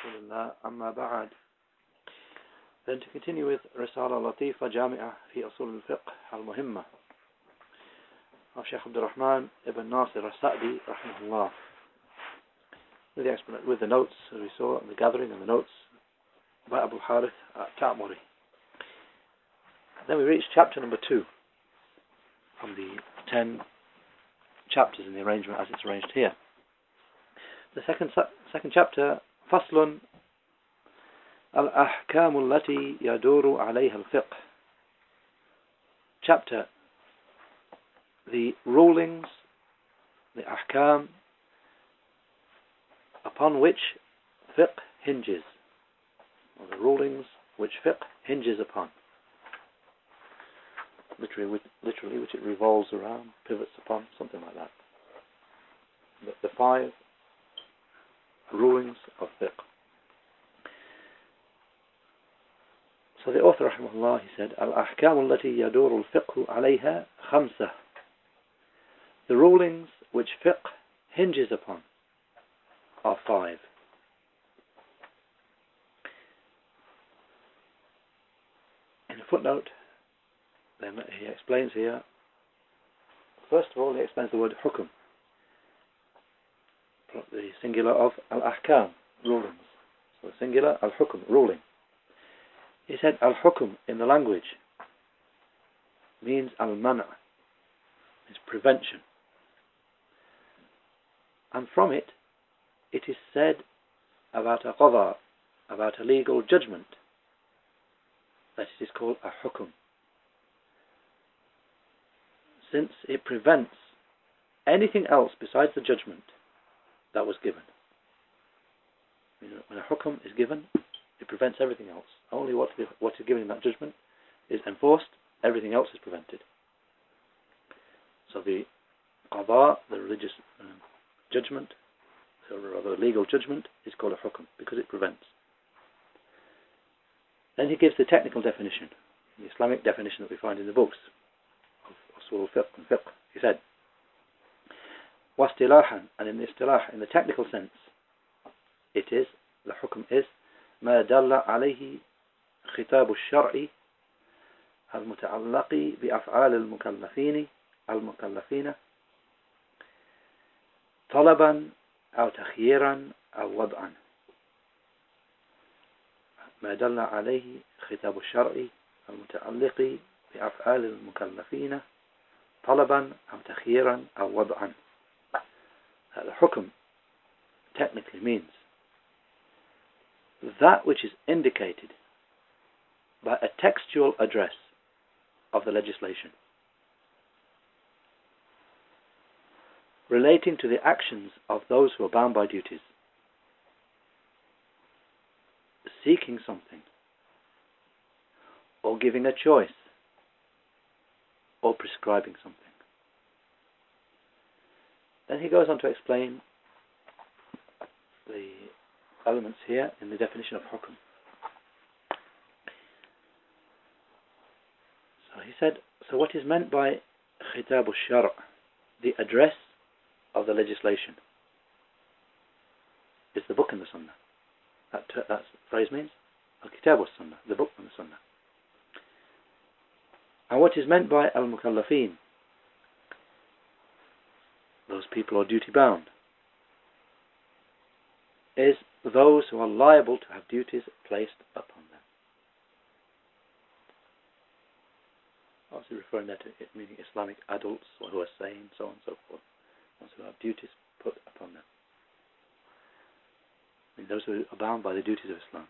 رسول الله أما بعد. Then to continue with رسالة لطيفة جامعة في أصول الفقه المهمة of Sheikh Abdul Rahman ibn Nasir al-Sa'di rahimahullah, with the notes as we saw in the gathering and the notes by Abu Harith at-Ta'muri. Then we reached chapter number 2 from the 10 chapters in the arrangement as it's arranged here. The second chapter, فصل الأحكام التي يدور عليها الفقه. Chapter, the rulings, the ahkam upon which fiqh hinges, or the rulings which fiqh hinges upon. Literally which it revolves around, pivots upon, something like that. The 5 rulings of fiqh. So the author rahimahullah, he said, الأحكام التي يدور الفقه عليها 5. The rulings which fiqh hinges upon are 5. In a footnote, then he explains here, first of all he explains the word hukum, the singular of al-ahkam, rulings. So the singular, al-hukum, ruling. He said al-hukum in the language means al-mana', is prevention. And from it is said about a qadha, about a legal judgment, that it is called a hukum, since it prevents anything else besides the judgment that was given. When a hukum is given, it prevents everything else. Only what is given in that judgment is enforced, everything else is prevented. So the qadha, the religious judgment, or rather legal judgment, is called a hukum because it prevents. Then he gives the technical definition, the Islamic definition that we find in the books of usul fiqh and fiqh. He said, واصطلاحا, and in the istilah, in the technical sense, it is, the hukum is, ما دل عليه خطاب الشرع المتعلق بأفعال المكلفين طلبا أو تخييرا أو وضعا. ما دل عليه خطاب الشرع المتعلق بأفعال المكلفين طلبا أو تخييرا أو وضعا. The hukum technically means that which is indicated by a textual address of the legislation relating to the actions of those who are bound by duties, seeking something, or giving a choice, or prescribing something. Then he goes on to explain the elements here in the definition of hukum. So he said, so what is meant by khitab al-shar', the address of the legislation, is the book and the sunnah. That phrase means al-kitab wa-sunnah, the book and the sunnah. And what is meant by al-mukallafin, those people who are duty bound, is those who are liable to have duties placed upon them. Obviously referring there to it meaning Islamic adults, or who are sane, so on and so forth, those who have duties put upon them. I mean, those who are bound by the duties of Islam.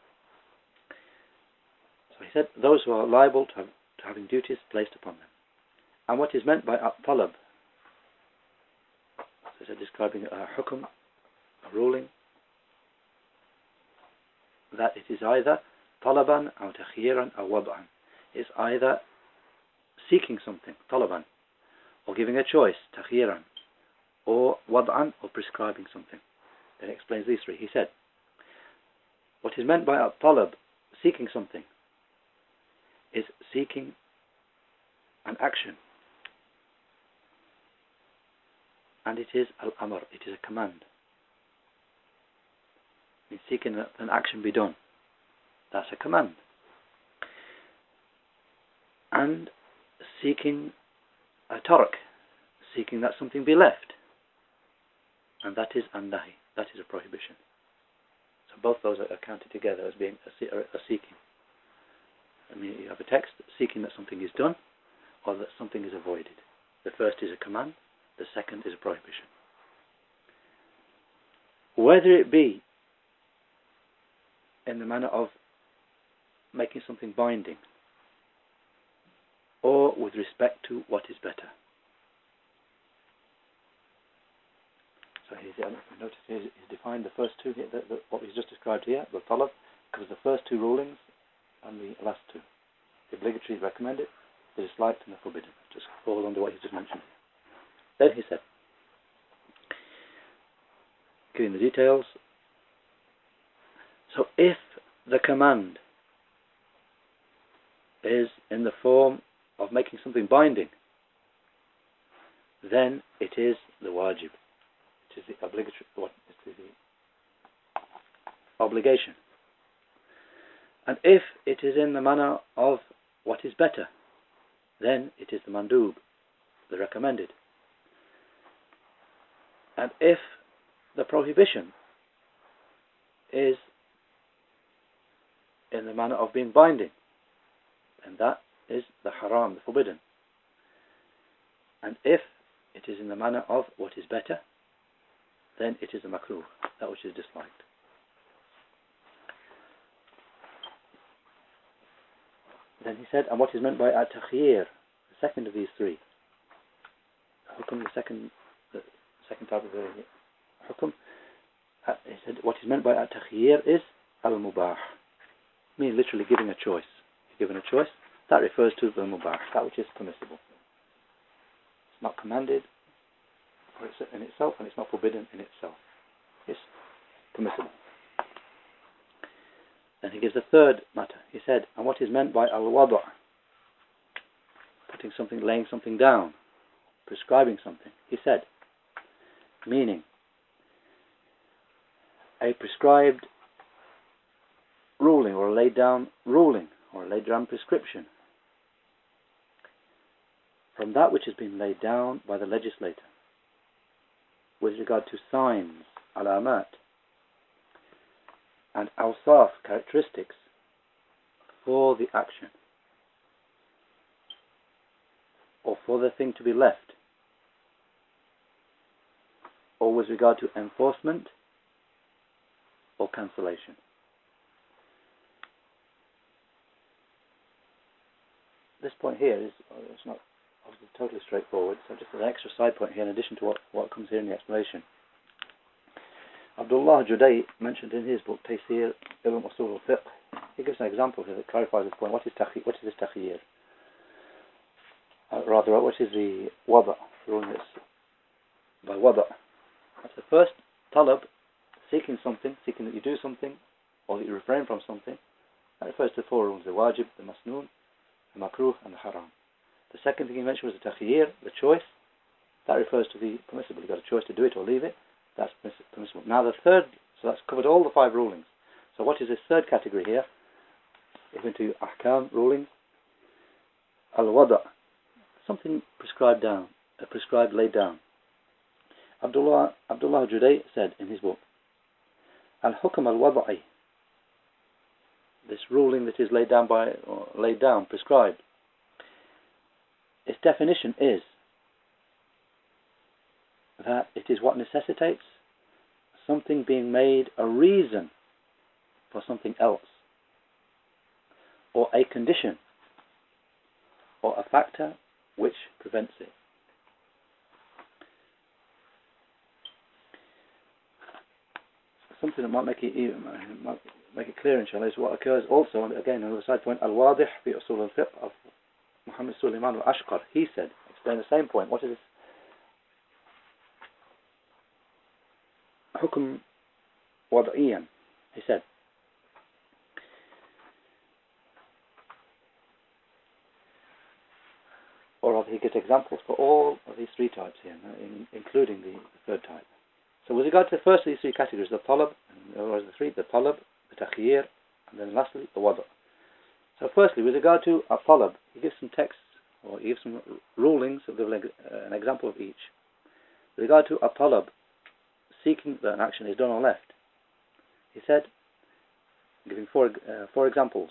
So he said those who are liable to having duties placed upon them. And what is meant by at-talab, so he said describing a hukum, a ruling, that it is either talaban or takhiran or wad'an. It's either seeking something, talaban, or giving a choice, takhiran, or wad'an, or prescribing something. Then he explains these 3. He said, what is meant by at-talab, seeking something, is seeking an action. And it is al-amr, it is a command. means seeking that an action be done. That's a command. And seeking a tark, seeking that something be left. And that is an-nahi, that is a prohibition. So both those are counted together as being a seeking. I mean, you have a text seeking that something is done or that something is avoided. The first is a command, the second is a prohibition. Whether it be in the manner of making something binding or with respect to what is better. So notice here he's defined the first two here, what he's just described here, the talab, covers the first two rulings and the last two. The obligatory, recommended, the disliked and the forbidden. Just fall under what he's just mentioned. Then he said, giving the details, so if the command is in the form of making something binding, then it is the wajib. It is the obligatory, it is the obligation. And if it is in the manner of what is better, then it is the mandub, the recommended. And if the prohibition is in the manner of being binding, then that is the haram, the forbidden. And if it is in the manner of what is better, then it is the makruh, that which is disliked. Then he said, and what is meant by at-takhyir, the second of these three. Hukum, the second type of the hukum. He said, what is meant by at-takhyir is al-mubah. Meaning literally giving a choice. You're given a choice, that refers to the mubah, that which is permissible. It's not commanded in itself, and it's not forbidden in itself. It's permissible. Then he gives a third matter. He said, and what is meant by al-wada', putting something, laying something down, prescribing something. He said, meaning a prescribed ruling or a laid down ruling or a laid down prescription from that which has been laid down by the legislator with regard to signs, alamat, and awsaf, characteristics for the action or for the thing to be left, or with regard to enforcement or cancellation. This point here is, it's not obviously totally straightforward, so just an extra side point here in addition to what comes here in the explanation. Abdullah Juday mentioned in his book Taysir Ilm Usul al-Fiqh, he gives an example here that clarifies this point. What is this takhyir? Rather, what is the wada? Ruling this by wada. That's the first talab, seeking something, seeking that you do something or that you refrain from something. That refers to four rules: the wajib, the masnoon, the makruh, and the haram. The second thing he mentioned was the takhyir, the choice. That refers to the permissible. You've got a choice to do it or leave it. That's permissible. Now the third, so that's covered all the five rulings. So what is this third category here? If into ahkam rulings, al-wada', something prescribed laid down. Abdullah Juday said in his book, al-hukm al-wada'i, this ruling that is laid down, prescribed, its definition is that it is what necessitates something being made a reason for something else, or a condition, or a factor which prevents it. Something that might make it clear, inshallah, is what occurs also, and again, another side point, al-wadih fi usul al-fiqh of Muhammad Sulaiman al-Ashqar. He said, explain the same point. What is this? Hukm wad'iyan. He said, or he gives examples for all of these three types here, including the third type. So with regard to the first of these three categories, the talab, In other words, the three, the talab, the takhyir, and then lastly, the wada'. So firstly, with regard to a talab, he gives some texts, or he gives some rulings, of an example of each. With regard to a talab, seeking that an action is done or left, he said, giving four examples.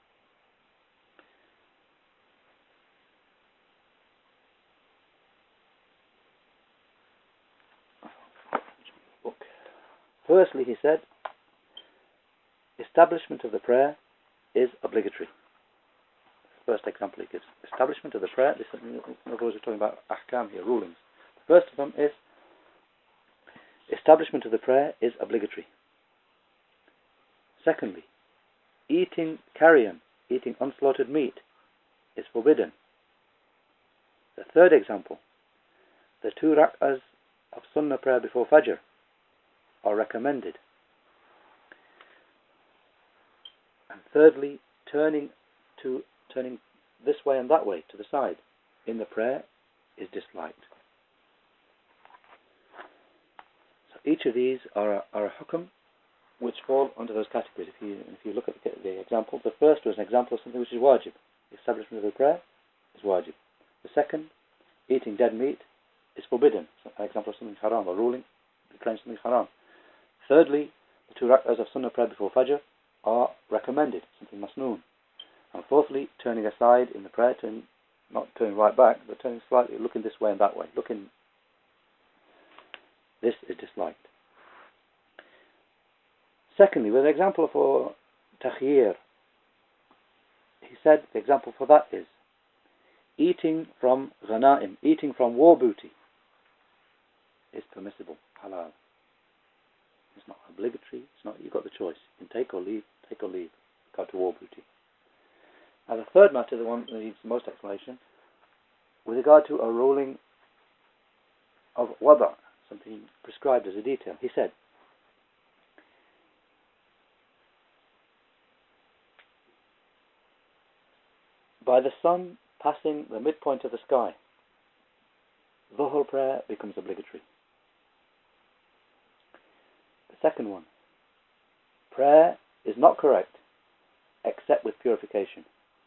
Firstly, he said, establishment of the prayer is obligatory. First example he gives. Establishment of the prayer, this, in other words, we're talking about ahkam here, rulings. The first of them is, establishment of the prayer is obligatory. Secondly, eating carrion, eating unslaughtered meat, is forbidden. The third example, the 2 rak'ahs of sunnah prayer before Fajr are recommended. And thirdly, turning this way and that way to the side in the prayer is disliked. So each of these are a hukum which fall under those categories. If you look at the example, the first was an example of something which is wajib. The establishment of the prayer is wajib. The second, eating dead meat, is forbidden. So an example of something haram, a ruling declaring something haram. Thirdly, the 2 rak'ahs of sunnah prayer before Fajr are recommended, something masnoon. And fourthly, turning aside in the prayer, not turning right back, but turning slightly, looking this way and that way. This is disliked. Secondly, with an example for takhyir, he said the example for that is eating from ghanaim, eating from war booty is permissible, halal. It's not obligatory, you've got the choice. You can take or leave, go to war booty. Now the third matter, the one that needs the most explanation, with regard to a ruling of wada', something prescribed as a detail, he said, by the sun passing the midpoint of the sky, dhuhr prayer becomes obligatory. The second one, prayer is not correct except with purification.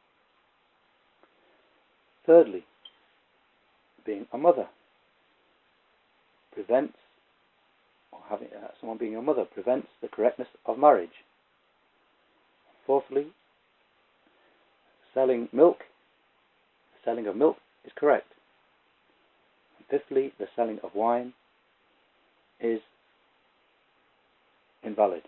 Thirdly, being a mother prevents, or having someone being a mother prevents the correctness of marriage. Fourthly, selling of milk is correct. And fifthly, the selling of wine is invalid.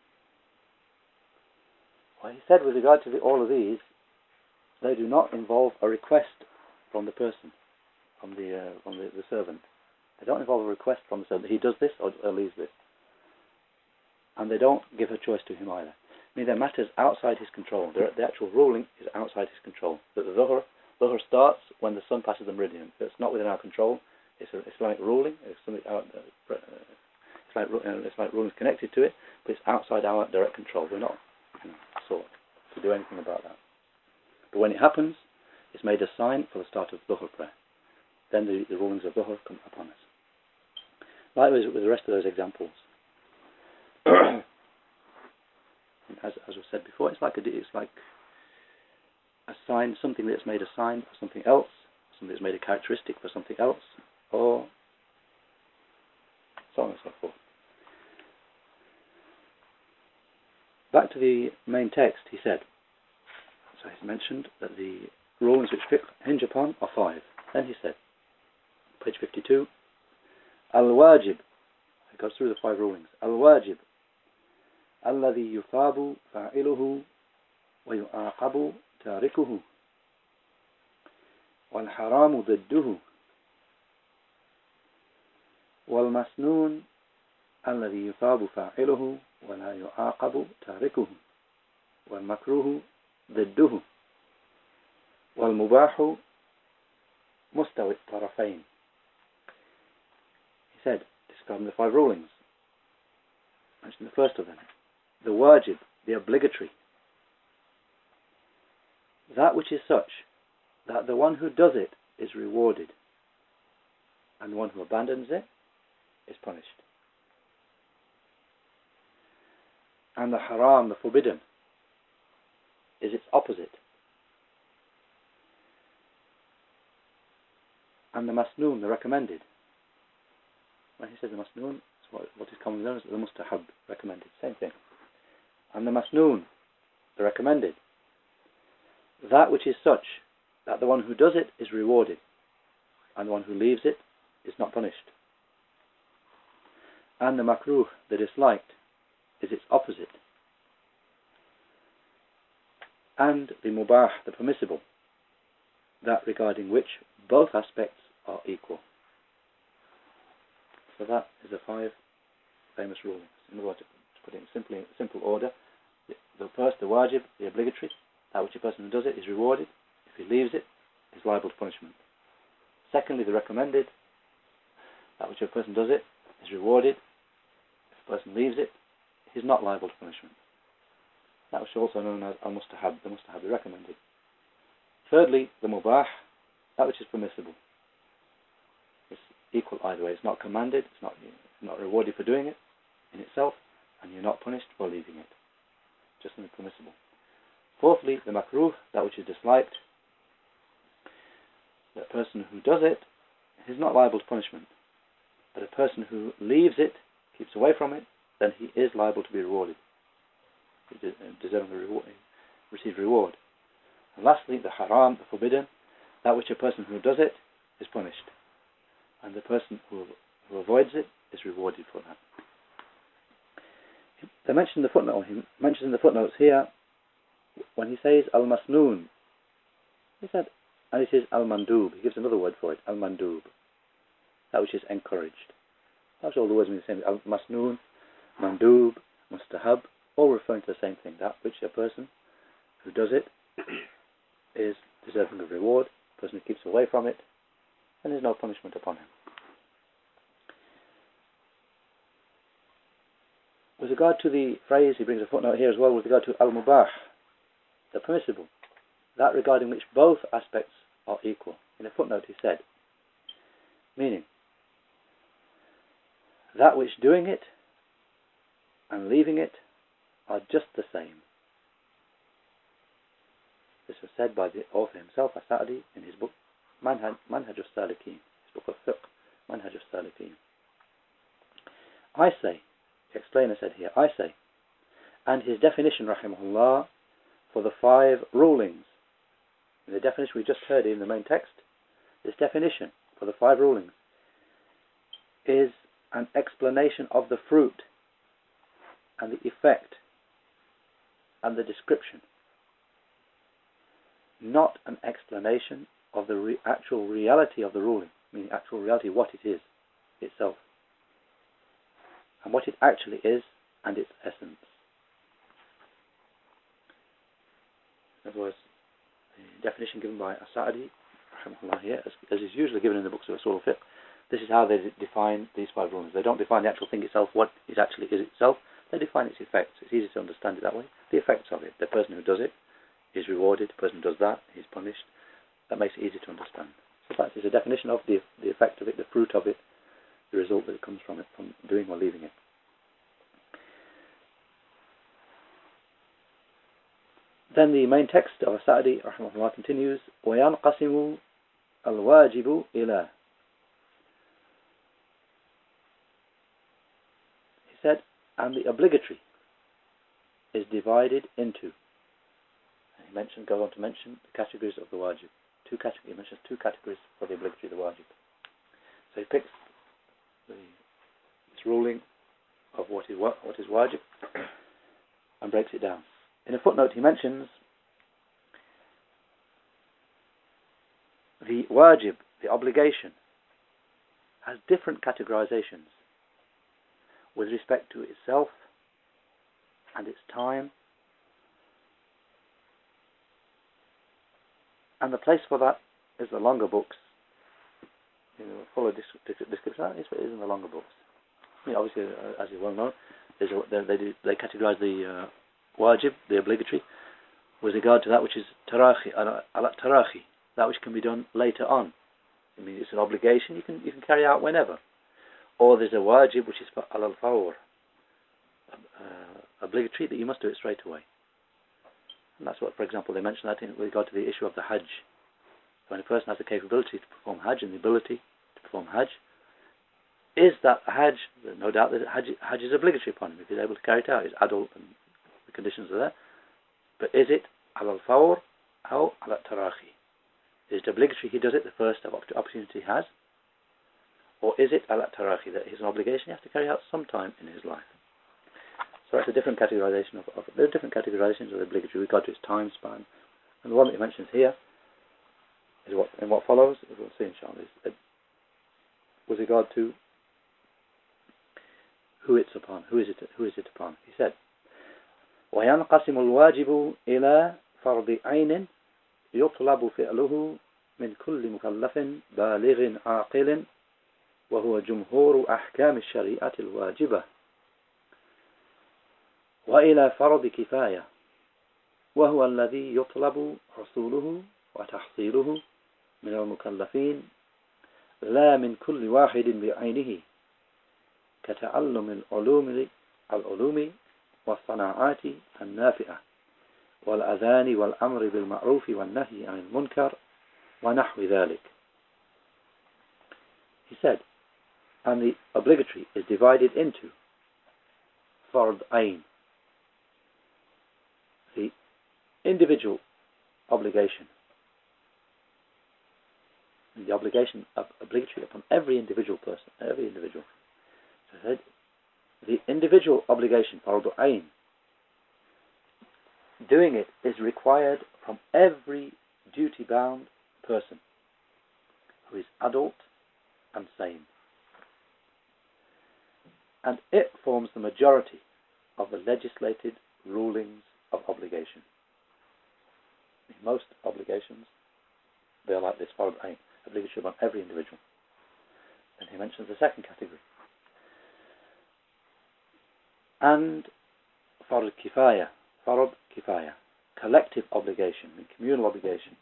Well, he said with regard to all of these, they do not involve a request from the person, from the servant. They don't involve a request from the servant. He does this or leaves this. And they don't give a choice to him either. I mean, they're matters outside his control. The actual ruling is outside his control. But the dhuhr starts when the sun passes the meridian. It's not within our control. It's an Islamic ruling. It's something it's like rulings connected to it, but it's outside our direct control. We're not sought to do anything about that. But when it happens, it's made a sign for the start of dhuhr prayer. Then the rulings of dhuhr come upon us. Likewise with the rest of those examples. As was said before, it's like a sign, something that's made a sign for something else, something that's made a characteristic for something else, or so on and so forth. Back to the main text, he said, so he's mentioned that the rulings which fiqh hinge upon are 5. Then he said, page 52, al-wajib, he goes through the 5 rulings, al-wajib, الذي يثاب فاعله ويعاقب تاركه والحرام ضده والمسنون الذي يثاب فاعله ولا يعاقب تاركه والمكروه ضده والمباح مستوي الطرفين. He said, describing the 5 rulings, mentioned the first of them, the wajib, the obligatory, that which is such that the one who does it is rewarded and the one who abandons it is punished. And the haram, the forbidden, is its opposite. And the masnoon, the recommended. When he says the masnoon, it's what is commonly known as the mustahab, recommended. Same thing. And the masnoon, the recommended. That which is such that the one who does it is rewarded, and the one who leaves it is not punished. And the makruh, the disliked, is its opposite. And the mubah, the permissible, that regarding which both aspects are equal. So that is the 5 famous rulings. In other words, to put it in simple order, the first, the wajib, the obligatory, that which a person who does it is rewarded. If he leaves it, is liable to punishment. Secondly, the recommended, that which a person does it is rewarded. If a person leaves it, he is not liable to punishment. That which is also known as al-mustahab, the mustahab, the recommended. Thirdly, the mubah, that which is permissible. It's equal either way. It's not commanded, it's not rewarded for doing it in itself, and you're not punished for leaving it. Just something permissible. Fourthly, the makruh, that which is disliked. The person who does it is not liable to punishment. But a person who leaves it, keeps away from it, then he is liable to be rewarded. He deserves receive reward. And lastly, the haram, the forbidden, that which a person who does it is punished. And the person who avoids it is rewarded for that. They mention the footnote, he mentions in the footnotes here, when he says al-masnoon, he said, and he says al-mandub, he gives another word for it, al-mandub, that which is encouraged. That's all the words mean the same. Al-masnoon, mandub, mustahab, all referring to the same thing, that which a person who does it is deserving of reward, a person who keeps away from it, and there's no punishment upon him. With regard to the phrase, he brings a footnote here as well, with regard to al-mubah, the permissible, that regarding which both aspects are equal. In a footnote he said, meaning, that which doing it and leaving it are just the same. This was said by the author himself, As-Sa'di, in his book Manhaj al-Salikin, his book of fiqh, Manhaj al-Salikin. I say, the explainer said here, I say, and his definition, rahimahullah, for the 5 rulings. In the definition we just heard in the main text, this definition for the 5 rulings is an explanation of the fruit and the effect and the description, not an explanation of the actual reality of the ruling, meaning actual reality, what it is itself, and what it actually is and its essence. In other words, the definition given by As-Sa'di, rahimahullah, here, as is usually given in the books of Usul al-Fiqh, this is how they define these 5 rulings. They don't define the actual thing itself, what it actually is itself. They define its effects. It's easy to understand it that way. The effects of it. The person who does it is rewarded. The person who does that is punished. That makes it easy to understand. So that is a definition of the effect of it, the fruit of it, the result that comes from it, from doing or leaving it. Then the main text of As-Sa'di, rahimahullah, continues, وَيَنْقَسِمُ الْوَاجِبُ إِلَى. He said, and the obligatory is divided into. And he goes on to mention the categories of the wajib. He mentions 2 categories for the obligatory, the wajib. So he picks this ruling of what is wajib and breaks it down. In a footnote he mentions the wajib, the obligation, has different categorizations with respect to itself and its time, and the place for that is the longer books. Full description is in the longer books. Obviously, as you well know, they categorize the wajib, the obligatory, with regard to that which is tarahi, tarahi, that which can be done later on. I mean, it's an obligation you can carry out whenever. Or there's a wajib which is al-fawr, obligatory, that you must do it straight away. And that's what, for example, they mention that in regard to the issue of the Hajj. When a person has the capability to perform Hajj and the ability to perform Hajj, is that Hajj? There's no doubt that Hajj is obligatory upon him if he's able to carry it out. He's adult and the conditions are there. But is it ala al-fawr or ala tarahi? Is it obligatory he does it the first opportunity he has? Or is it ala tarahi, that he's an obligation he has to carry out sometime in his life? So that's a different categorization there are different categorizations of the obligatory with regard to its time span. And the one that he mentions here is what follows, as we'll see inshallah, is with regard to who it's upon, who is it upon. He said, وينقسم الواجب إلى فرض عين يطلب فعله من كل مكلف بالغ عاقل وهو جمهور أحكام الشريعة الواجبة وإلى فرض كفاية وهو الذي يطلب حصوله وتحصيله من المكلفين لا من كل واحد بعينه كتعلم العلوم والصناعات النافعة والأذان والأمر بالمعروف والنهي عن المنكر ونحو ذلك. He said, and the obligatory is divided into fard ayn, the individual obligation, the obligation of obligatory upon every individual person, every individual. So he said, the individual obligation, fard ayn, doing it is required from every duty-bound person who is adult and sane. And it forms the majority of the legislated rulings of obligation. In most obligations, they are like this, fard ayn, obligatory upon every individual. Then he mentions the second category. And fard kifaya, collective obligation and communal obligation.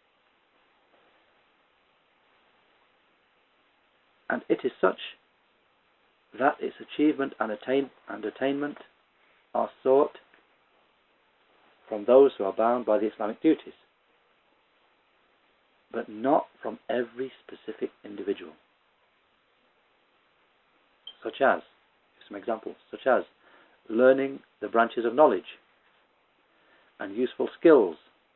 And it is such that its achievement and attainment are sought from those who are bound by the Islamic duties, but not from every specific individual. Such as, some examples, such as learning the branches of knowledge and useful skills,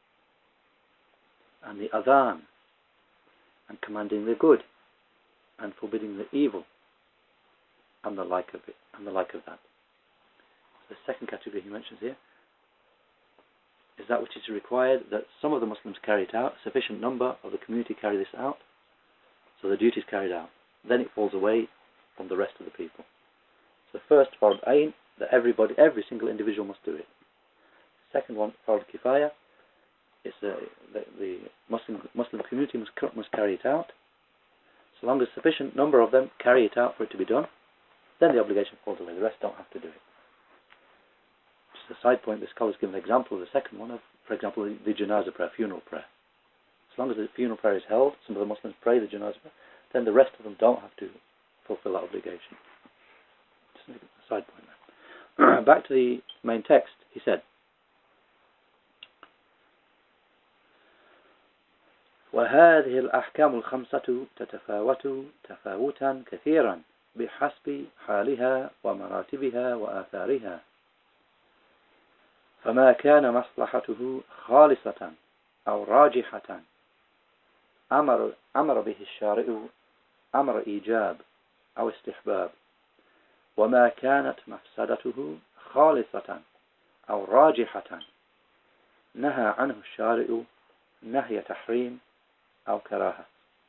and the adhan, and commanding the good and forbidding the evil, and the like of it, and the like of that. So the second category he mentions here is that which is required that some of the Muslims carry it out, a sufficient number of the community carry this out, so the duty is carried out. Then it falls away from the rest of the people. So the first, fard ayn, that every single individual must do it. The second one, fard kifaya, is the Muslim community must carry it out. So long as a sufficient number of them carry it out for it to be done, then the obligation falls away. The rest don't have to do it. Just a side point, the scholars give an example of the second one, for example, the janazah prayer, funeral prayer. As long as the funeral prayer is held, some of the Muslims pray the janazah prayer, then the rest of them don't have to fulfill that obligation. Just a side point there. Back to the main text, he said, وهذه الأحكام الخمسة تتفاوت تفاوتا كثيرا بحسب حالها ومراتبها وآثارها فما كان مصلحته خالصة أو راجحة أمر به الشارع أمر إيجاب أو استحباب وما كانت مفسدته خالصة أو راجحة نهى عنه الشارع نهي تحريم أو كراهة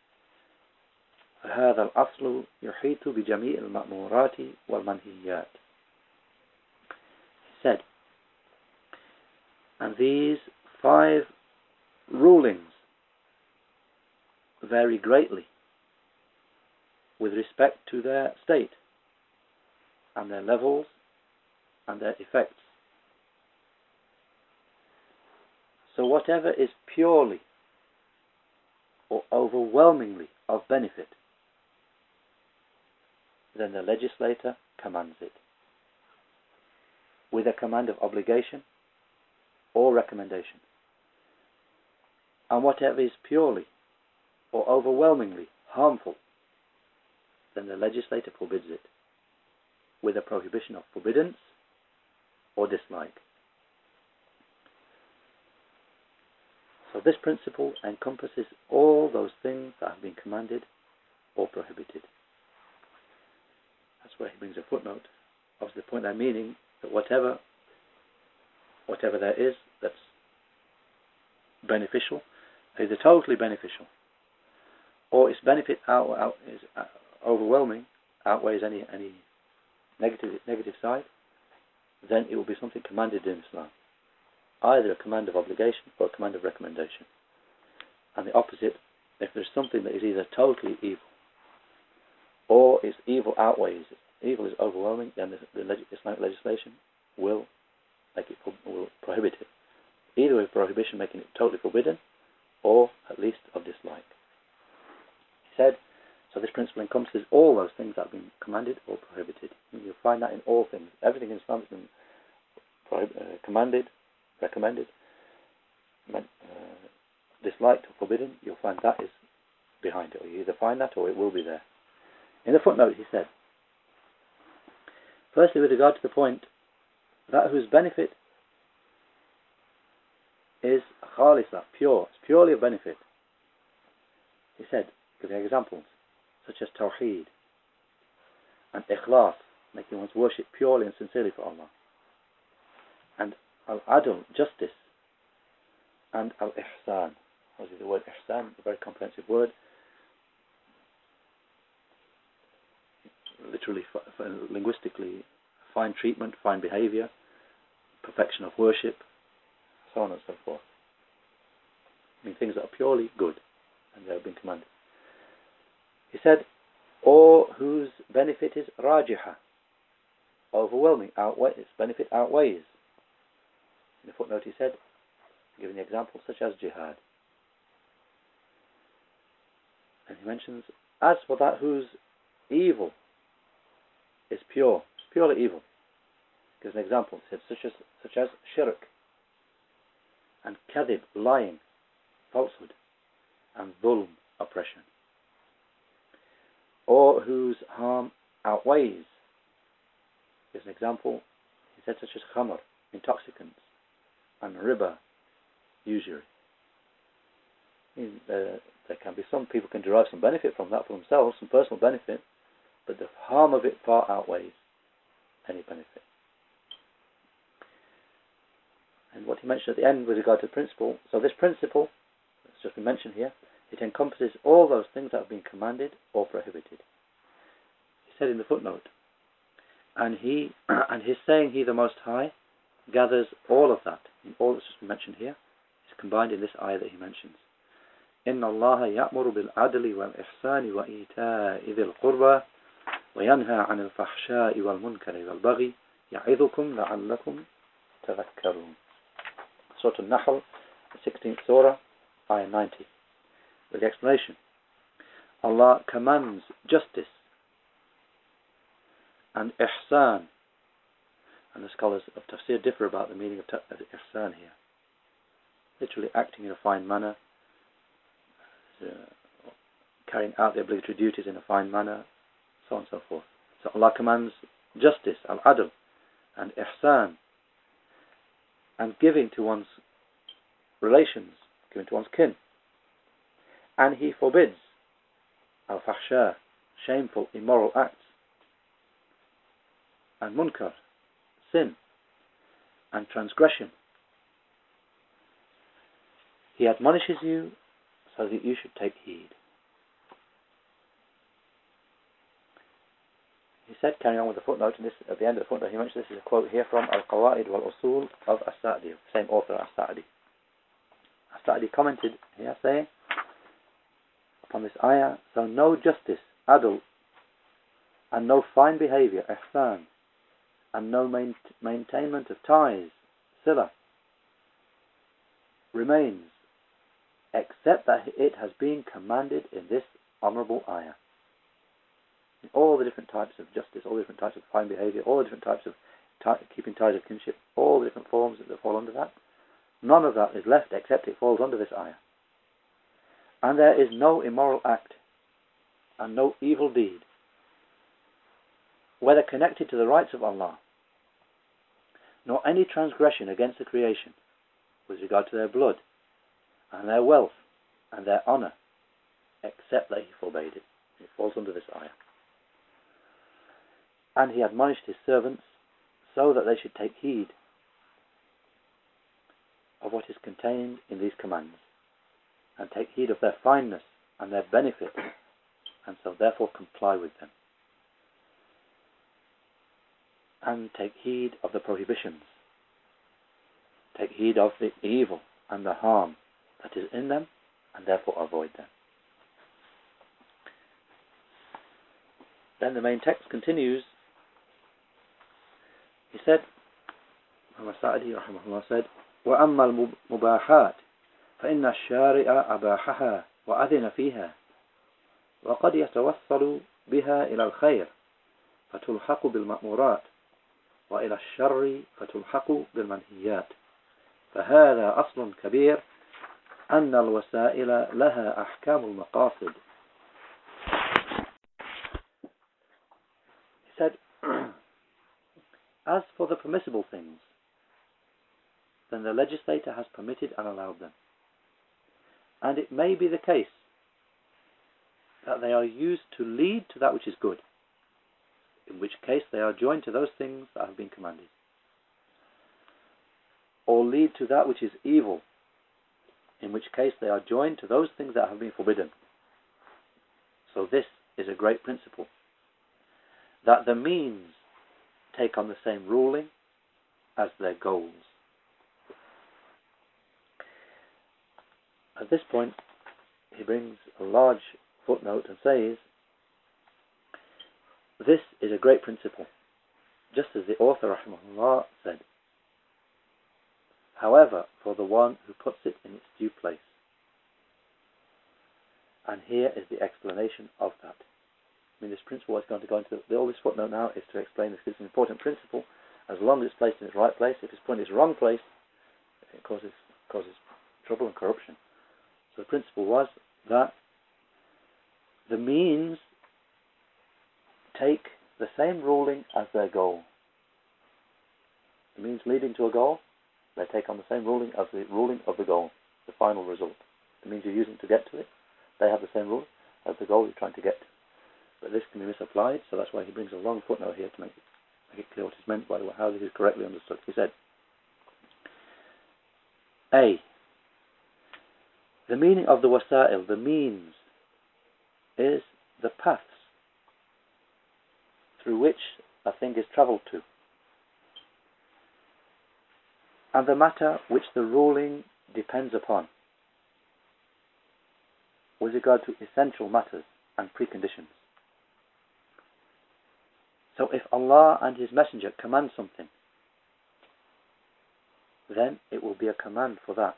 فهذا الأصل يحيط بجميع المأمورات والمنهيات. He said, and these 5 rulings vary greatly with respect to their state and their levels and their effects. So whatever is purely or overwhelmingly of benefit, then the legislator commands it. with a command of obligation or recommendation. And whatever is purely or overwhelmingly harmful, then the legislator forbids it, with a prohibition of forbiddance or dislike. So this principle encompasses all those things that have been commanded or prohibited. That's where he brings a footnote. Obviously the point there meaning that whatever there is that's beneficial, either totally beneficial, or its benefit is overwhelming, outweighs any negative side, then it will be something commanded in Islam. Either a command of obligation or a command of recommendation. And the opposite, if there's something that is either totally evil or its evil outweighs, evil is overwhelming, then the Islamic legislation will prohibit it. Either with prohibition making it totally forbidden, or at least of dislike. He said, so this principle encompasses all those things that have been commanded or prohibited. And you'll find that in all things. Everything in Islam has been commanded, recommended, disliked or forbidden. You'll find that is behind it. Or you either find that or it will be there. In the footnote he said, firstly with regard to the point that whose benefit is khalisa, pure, it's purely a benefit. He said, giving examples, such as tawheed and ikhlas, making one's worship purely and sincerely for Allah, and al-adl, justice, and al-ihsan. Obviously the word ihsan, a very comprehensive word, literally, linguistically, fine treatment, fine behavior, perfection of worship, so on and so forth. I mean things that are purely good, and they have been commanded. He said, or whose benefit is rajiha, overwhelming, its benefit outweighs. In the footnote he said, giving examples such as jihad. And he mentions, as for that whose evil is pure, it's purely evil. He gives an example, he said, such as shirk, and kadhib, lying, falsehood, and dhulm, oppression. Or whose harm outweighs. Here's an example, he said, such as khamr, intoxicants, and riba, usury. There can be some people can derive some benefit from that for themselves, some personal benefit, but the harm of it far outweighs any benefit. And what he mentioned at the end with regard to the principle, so this principle, that's just been mentioned here, it encompasses all those things that have been commanded or prohibited. He said in the footnote, and his saying, He the Most High, gathers all of that, in all that's just been mentioned here, is combined in this ayah that he mentions. إِنَّ اللَّهَ يَأْمُرُ بِالْعَدْلِ وَالْإِحْسَانِ وَإِيتَاءِ ذِي الْقُرْبَى وَيَنْهَى عَنِ الْفَحْشَاءِ وَالْمُنْكَرِ وَالْبَغْيِ يَعِظُكُمْ لَعَلَّكُمْ تَذَكَّرُونَ. Surah An-Nahl, 16th Surah, ayah 90. With the explanation, Allah commands justice and ihsan, and the scholars of tafsir differ about the meaning of ihsan here. Literally acting in a fine manner, carrying out the obligatory duties in a fine manner, so on and so forth. So Allah commands justice, al-adl, and ihsan, and giving to one's relations, giving to one's kin. And He forbids al-fahsha, shameful, immoral acts, and munkar, sin, and transgression. He admonishes you so that you should take heed. He said, carrying on with the footnote, and this at the end of the footnote he mentioned, this is a quote here from Al-Qawaid wal-Usul of As-Sa'di, same author As-Sa'di. As-Sa'di commented here saying, upon this ayah, so no justice, adl, and no fine behavior, ihsan, and no maintainment of ties, sila, remains, except that it has been commanded in this honourable ayah. In all the different types of justice, all the different types of fine behavior, all the different types of keeping ties of kinship, all the different forms that fall under that. None of that is left except it falls under this ayah. And there is no immoral act and no evil deed, whether connected to the rights of Allah, nor any transgression against the creation with regard to their blood and their wealth and their honour, except that he forbade it. It falls under this ayah. And he admonished his servants so that they should take heed of what is contained in these commands, and take heed of their fineness and their benefit, and so therefore comply with them. And take heed of the prohibitions. Take heed of the evil and the harm that is in them, and therefore avoid them. Then the main text continues. He said, Muhammad Sa'adi rahimahullah said, وَأَمَّا الْمُبَاحَاتِ فَإِنَّ الشَّارِعَ أَبَاحَهَا وَأَذِنَ فِيهَا وَقَدْ يَتَوَصَّلُ بها إلى الخير فتلحق بالمأمورات وإلى الشر فتلحق بالمنهيات فهذا أصل كبير أن الوسائل لها أحكام المقاصد. He said, as for the permissible things, then the legislator has permitted and allowed them. And it may be the case that they are used to lead to that which is good, in which case they are joined to those things that have been commanded, or lead to that which is evil, in which case they are joined to those things that have been forbidden. So this is a great principle, that the means take on the same ruling as their goals. At this point, he brings a large footnote and says, this is a great principle, just as the author rahimahullah said. However, for the one who puts it in its due place. And here is the explanation of that. I mean, this principle is going to go into all this footnote now is to explain this. It's an important principle. As long as it's placed in its right place, if it's put in its wrong place, it causes trouble and corruption. So the principle was that the means take the same ruling as their goal. The means leading to a goal, they take on the same ruling as the ruling of the goal, the final result. The means you're using to get to it, they have the same rule as the goal you're trying to get to. But this can be misapplied, so that's why he brings a long footnote here to make it clear what is meant by how this is correctly understood. He said, A. The meaning of the wasa'il, the means, is the paths through which a thing is travelled to, and the matter which the ruling depends upon, with regard to essential matters and preconditions. So if Allah and His Messenger command something, then it will be a command for that.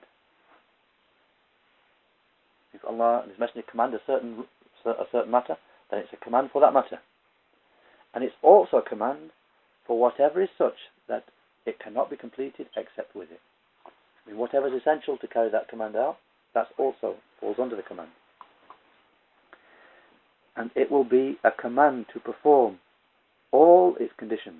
If Allah and His Messenger command a certain matter, then it's a command for that matter. And it's also a command for whatever is such that it cannot be completed except with it. I mean, whatever is essential to carry that command out, that also falls under the command. And it will be a command to perform all its conditions,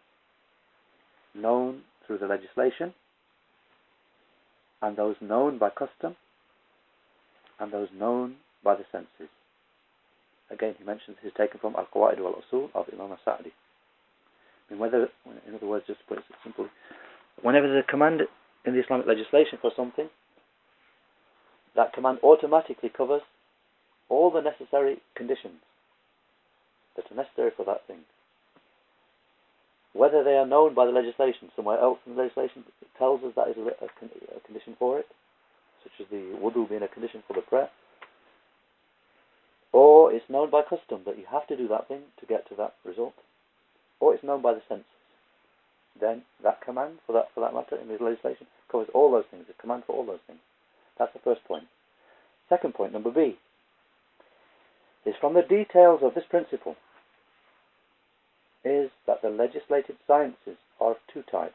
known through the legislation, and those known by custom, and those known by the senses. Again, he mentions this is taken from Al-Qawaid wal-Usul of Imam Sa'di. I mean, in other words, just to put it simply, whenever there's a command in the Islamic legislation for something, that command automatically covers all the necessary conditions that are necessary for that thing. Whether they are known by the legislation, somewhere else in the legislation it tells us that is a condition for it, such as the wudu being a condition for the prayer, or it's known by custom that you have to do that thing to get to that result, or it's known by the senses, then that command for that matter in the legislation covers all those things, a command for all those things. That's the first point. Second point, number B, is from the details of this principle is that the legislated sciences are of two types.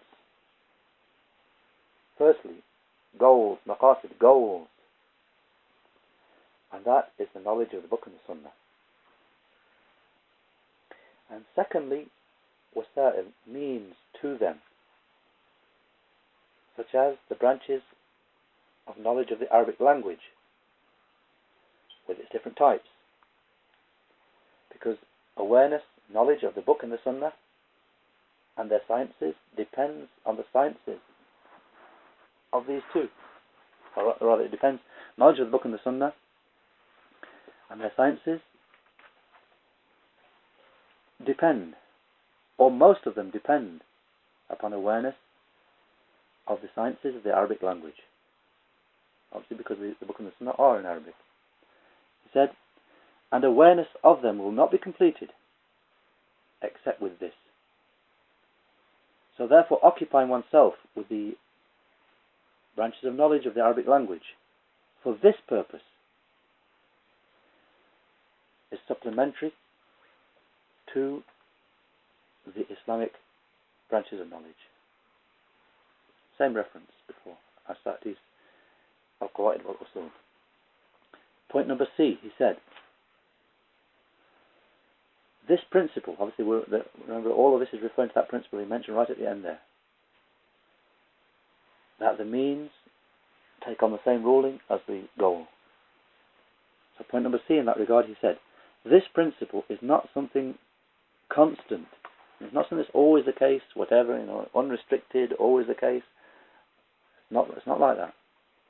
Firstly, goals, maqasid, goals. And that is the knowledge of the Book and the Sunnah. And secondly, wasa'il, means to them, such as the branches of knowledge of the Arabic language, with its different types. Because awareness, knowledge of the Book and the Sunnah and their sciences depends on the sciences of these two. Or rather, it depends. Knowledge of the Book and the Sunnah and their sciences depend, or most of them depend, upon awareness of the sciences of the Arabic language. Obviously, because the Book and the Sunnah are in Arabic. He said, and awareness of them will not be completed except with this. So therefore, occupying oneself with the branches of knowledge of the Arabic language for this purpose is supplementary to the Islamic branches of knowledge. Same reference before. As-Sa'dis al-Qawaid wal-Usul. Point number C, he said, this principle, obviously remember all of this is referring to that principle he mentioned right at the end there, that the means take on the same ruling as the goal. So point number C in that regard, he said, this principle is not something constant. It's not something that's always the case, whatever, unrestricted, always the case. It's not like that.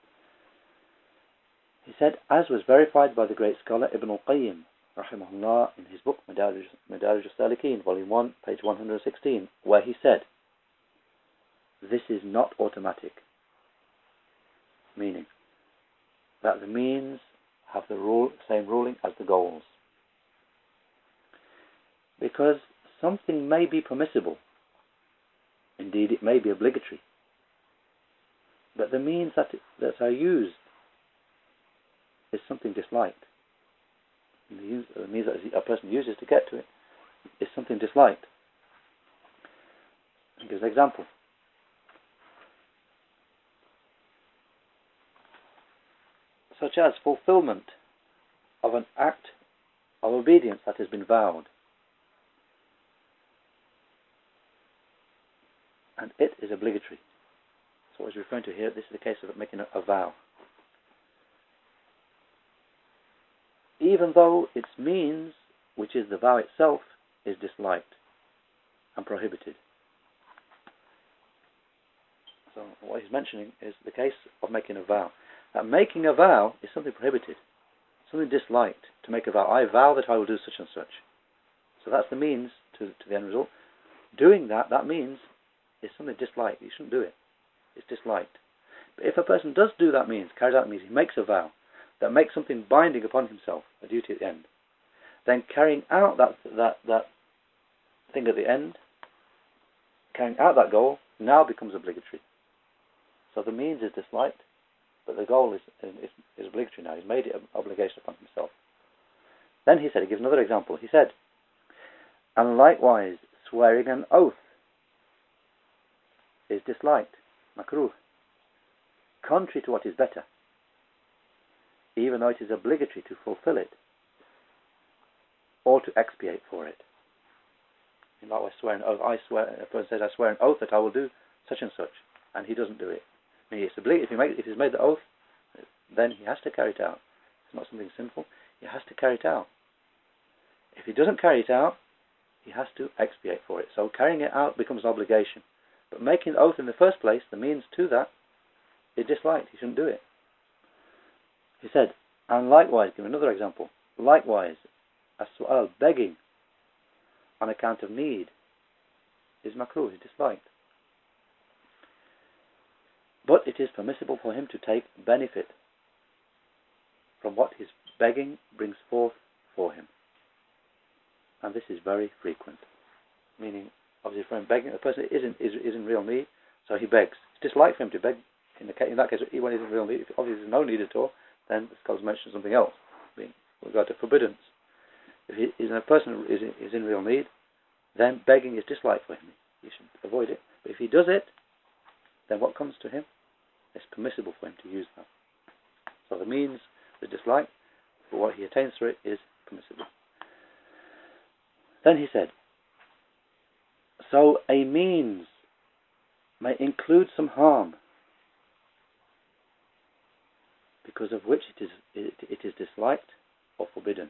He said, as was verified by the great scholar Ibn al-Qayyim, rahimahullah, in his book Madarij al-Salikin, volume 1, page 116, where he said, this is not automatic. Meaning that the means have the same ruling as the goals. Because something may be permissible, indeed it may be obligatory, but the means that are used is something disliked. The means that a person uses to get to it is something disliked. I'll give an example. Such as fulfillment of an act of obedience that has been vowed. And it is obligatory. That's what he's referring to here. This is the case of making a vow. Even though its means, which is the vow itself, is disliked and prohibited. So what he's mentioning is the case of making a vow. That making a vow is something prohibited, something disliked. To make a vow, I vow that I will do such and such. So that's the means to the end result. Doing that means is something disliked. You shouldn't do it. It's disliked. But if a person does do that means, carries out the means, he makes a vow that makes something binding upon himself, a duty at the end, then carrying out that thing at the end, carrying out that goal, now becomes obligatory. So the means is disliked, but the goal is obligatory now. He's made it an obligation upon himself. Then he said, he gives another example. He said, and likewise swearing an oath is disliked, makruh, contrary to what is better, even though it is obligatory to fulfill it or to expiate for it. And likewise swear an oath. A person says, I swear an oath that I will do such and such, and he doesn't do it. I mean, if he's made the oath, then he has to carry it out. It's not something sinful. He has to carry it out. If he doesn't carry it out, he has to expiate for it. So carrying it out becomes an obligation. But making the oath in the first place, the means to that, is disliked. He shouldn't do it. He said, and likewise, give another example. Likewise, as-su'al, begging on account of need, is makruh, is disliked. But it is permissible for him to take benefit from what his begging brings forth for him. And this is very frequent. Meaning, obviously, for him begging, the person is in real need, so he begs. It's disliked for him to beg. In that case, when he's in real need, if obviously there's no need at all, then the scholars mention something else, with regard to forbiddance. If a person is in real need, then begging is disliked for him. he should avoid it. But if he does it, then what comes to him? It's permissible for him to use that. So the means, the dislike, but what he attains through it is permissible. Then he said, so a means may include some harm, because of which it is disliked or forbidden.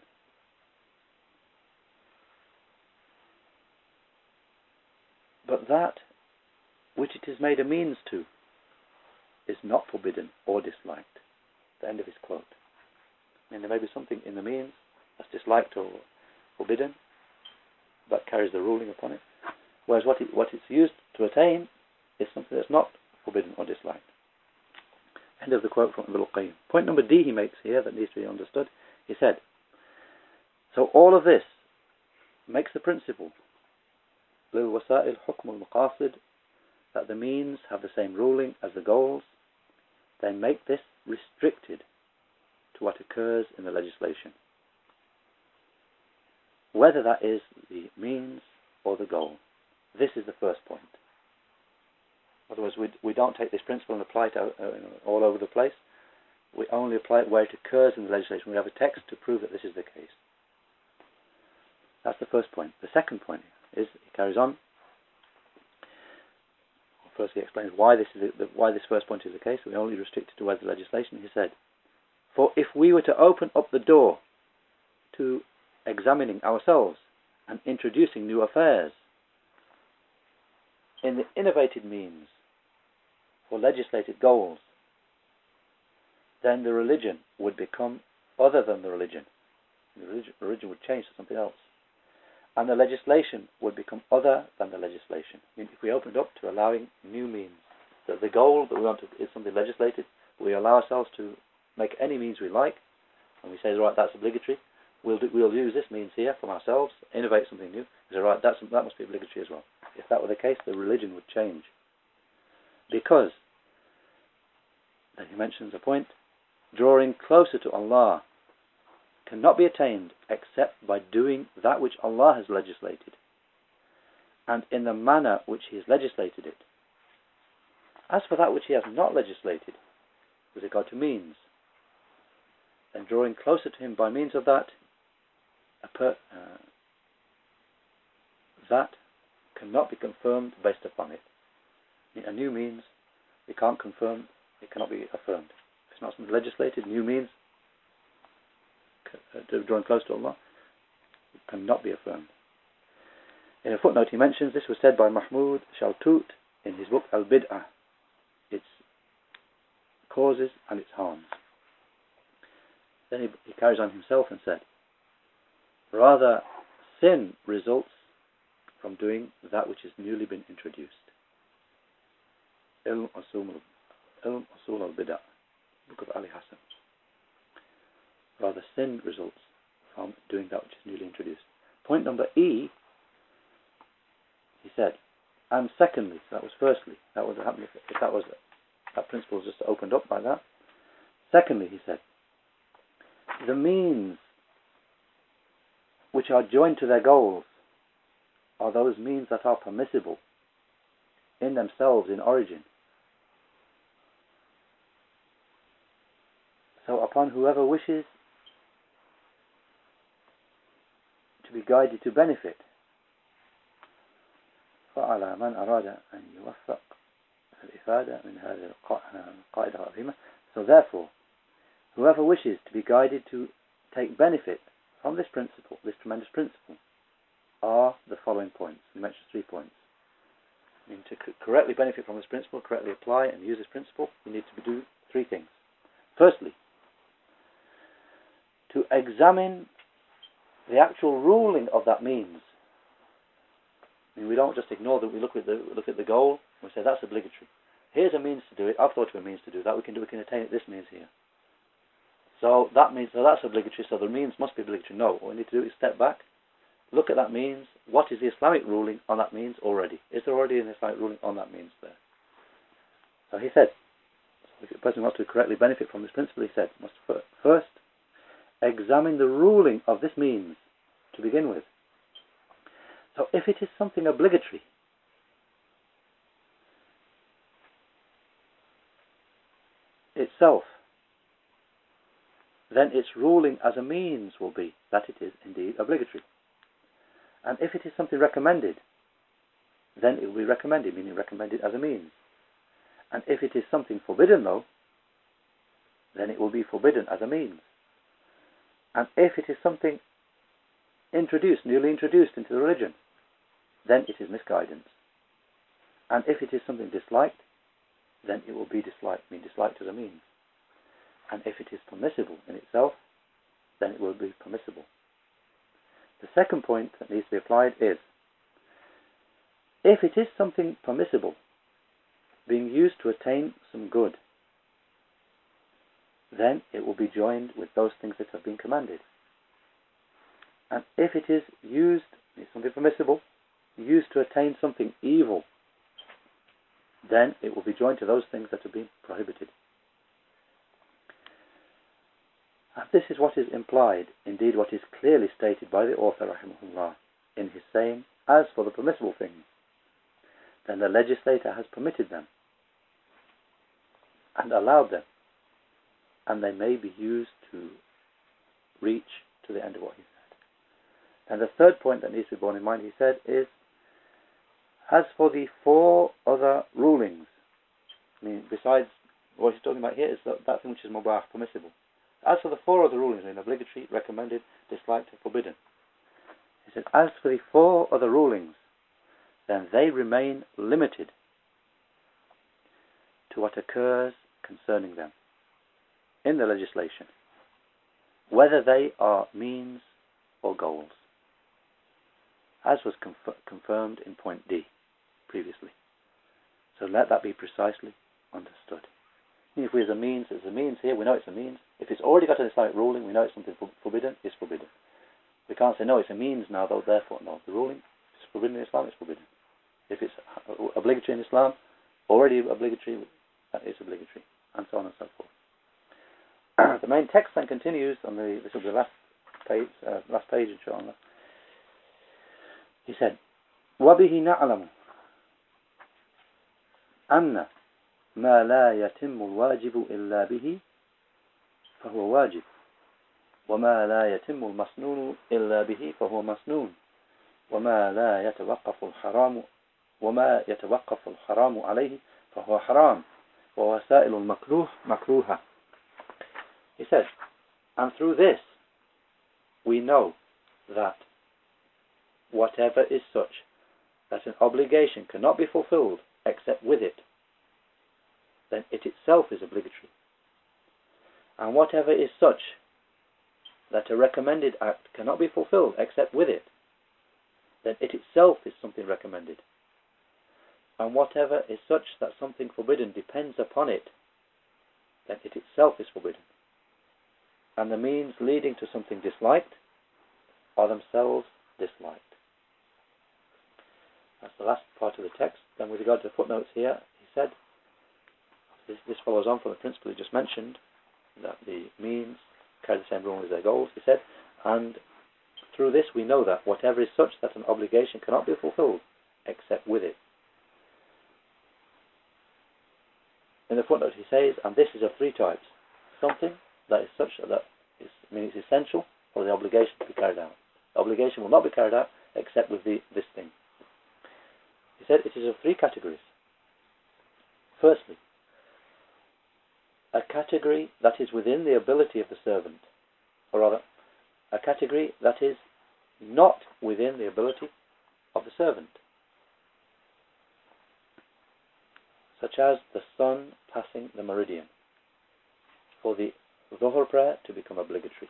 But that which it is made a means to is not forbidden or disliked. The end of his quote. I mean, there may be something in the means that's disliked or forbidden, but carries the ruling upon it. Whereas what it's used to attain is something that's not forbidden or disliked. End of the quote from Ibn al-Qayyim. Point number D he makes here that needs to be understood. He said, so all of this makes the principle للوسائل حكم المقاصد, that the means have the same ruling as the goals. They make this restricted to what occurs in the legislation, whether that is the means or the goal. This is the first point. Otherwise, we don't take this principle and apply it all over the place. We only apply it where it occurs in the legislation. We have a text to prove that this is the case. That's the first point. The second point is, he carries on. First, he explains why this first point is the case. We only restrict it to where the legislation. He said, for if we were to open up the door to examining ourselves and introducing new affairs in the innovated means for legislated goals, then the religion would become other than the religion. The religion would change to something else. And the legislation would become other than the legislation. I mean, if we opened up to allowing new means, that the goal that we want is something legislated, we allow ourselves to make any means we like, and we say, right, that's obligatory, we'll use this means here from ourselves, innovate something new. We say, right, that must be obligatory as well. If that were the case, the religion would change. Because, then he mentions a point, drawing closer to Allah cannot be attained except by doing that which Allah has legislated, and in the manner which He has legislated it. As for that which He has not legislated, with regard to means, then drawing closer to Him by means of that, that cannot be confirmed based upon it. A new means, we can't confirm, it cannot be affirmed. If it's not something legislated, new means, drawing close to Allah, cannot be affirmed. In a footnote he mentions, this was said by Mahmoud Shaltut in his book Al-Bid'ah, its causes and its harms. Then he carries on himself and said, rather, sin results from doing that which has newly been introduced. Ilm Usul al-Bid'ah, book of Ali Hassan. Rather, sin results from doing that which is newly introduced. Point number E, he said, and secondly, so that was firstly, that would happen if that principle was just opened up by that. Secondly, he said, the means which are joined to their goals are those means that are permissible in themselves in origin. So upon whoever wishes to be guided to benefit, فعلى من أراد أن يوفق في الإفادة من هذه القاعدة العظيمة. So therefore, whoever wishes to be guided to take benefit from this principle, this tremendous principle, are the following points. We mentioned 3 points. I mean, to correctly benefit from this principle, correctly apply and use this principle, we need to do 3 things. Firstly, to examine the actual ruling of that means. I mean, we don't just ignore that. We look at the goal. We say that's obligatory. Here's a means to do it. I've thought of a means to do that. We can attain it. This means here. So that means that's obligatory. So the means must be obligatory. No, what we need to do is step back, look at that means. What is the Islamic ruling on that means already? Is there already an Islamic ruling on that means there? So he said, if the person wants to correctly benefit from this principle, he said, must first examine the ruling of this means to begin with. So if it is something obligatory, itself, then its ruling as a means will be that it is indeed obligatory. And if it is something recommended, then it will be recommended, meaning recommended as a means. And if it is something forbidden, though, then it will be forbidden as a means. And if it is something newly introduced into the religion, then it is misguidance. And if it is something disliked, then it will be disliked as a means. And if it is permissible in itself, then it will be permissible. The second point that needs to be applied is, if it is something permissible, being used to attain some good, then it will be joined with those things that have been commanded. And if it is used, something permissible, used to attain something evil, then it will be joined to those things that have been prohibited. And this is what is implied, indeed what is clearly stated by the author, rahimahullah, in his saying, as for the permissible things, then the legislator has permitted them and allowed them, and they may be used to reach to the end of what he said. And the third point that needs to be borne in mind, he said, is, as for the four other rulings, I mean, besides what he's talking about here is that thing which is mubah, permissible. As for the four other rulings, obligatory, recommended, disliked, and forbidden, he said, as for the four other rulings, then they remain limited to what occurs concerning them in the legislation, whether they are means or goals, as was confirmed in point D previously. So let that be precisely understood. If we as a means, it's a means here, we know it's a means. If it's already got an Islamic ruling, we know it's something forbidden, it's forbidden. We can't say, no, it's a means now, though, therefore, no. The ruling is forbidden in Islam, it's forbidden. If it's obligatory in Islam, already obligatory, it's obligatory, and so on and so forth. The main text then continues on this will be the last page, inshallah. He said, وَبِهِ نَعْلَمُ أَنَّ مَا لَا يَتِمُّ الْوَاجِبُ إِلَّا بِهِ فَهُوَ واجب وما لا يتم المسنون إلا به فهو مسنون وما لا يتوقف الحرام عليه فهو حرام ووسائل المكروه مكروهة. He says, and through this we know that whatever is such that an obligation cannot be fulfilled except with it, then it itself is obligatory. And whatever is such that a recommended act cannot be fulfilled except with it, then it itself is something recommended. And whatever is such that something forbidden depends upon it, then it itself is forbidden. And the means leading to something disliked are themselves disliked. That's the last part of the text. Then with regard to the footnotes here, he said, this follows on from the principle he just mentioned, that the means carry the same rule as their goals, he said, and through this we know that whatever is such that an obligation cannot be fulfilled except with it. In the footnote he says, and this is of three types: something that is such that it's essential for the obligation to be carried out. The obligation will not be carried out except with this thing. He said it is of three categories. Firstly, a category that is within the ability of the servant, or rather, a category that is not within the ability of the servant, such as the sun passing the meridian, for the Dhuhr prayer to become obligatory.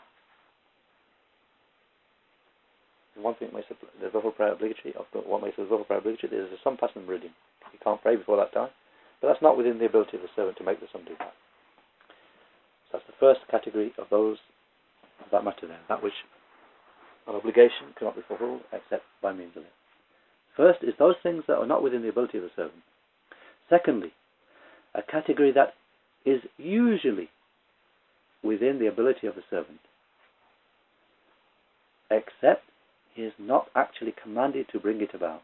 One thing that makes the Dhuhr prayer obligatory, what makes the Dhuhr prayer obligatory is the sun passing the meridian. You can't pray before that time, but that's not within the ability of the servant to make the sun do that. So that's the first category of those of that matter there, that which an obligation cannot be fulfilled except by means of it. First is those things that are not within the ability of the servant. Secondly, a category that is usually within the ability of the servant, except he is not actually commanded to bring it about.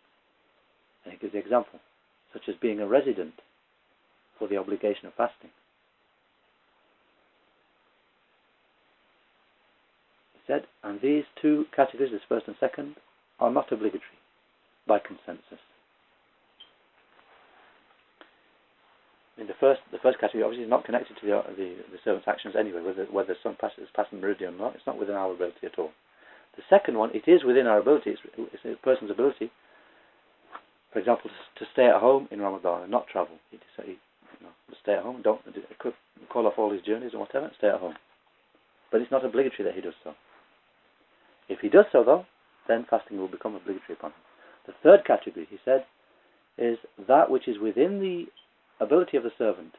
And he gives the example, such as being a resident for the obligation of fasting. said, and these two categories, this first and second, are not obligatory by consensus. In the first category obviously is not connected to the servant's actions anyway, whether the sun passes the meridian or not. It's not within our ability at all. The second one, it is within our ability. It's a person's ability, for example, to stay at home in Ramadan and not travel. He say, stay at home, don't call off all his journeys and whatever, stay at home. But it's not obligatory that he does so. If he does so, though, then fasting will become obligatory upon him. The third category, he said, is that which is within the ability of the servant,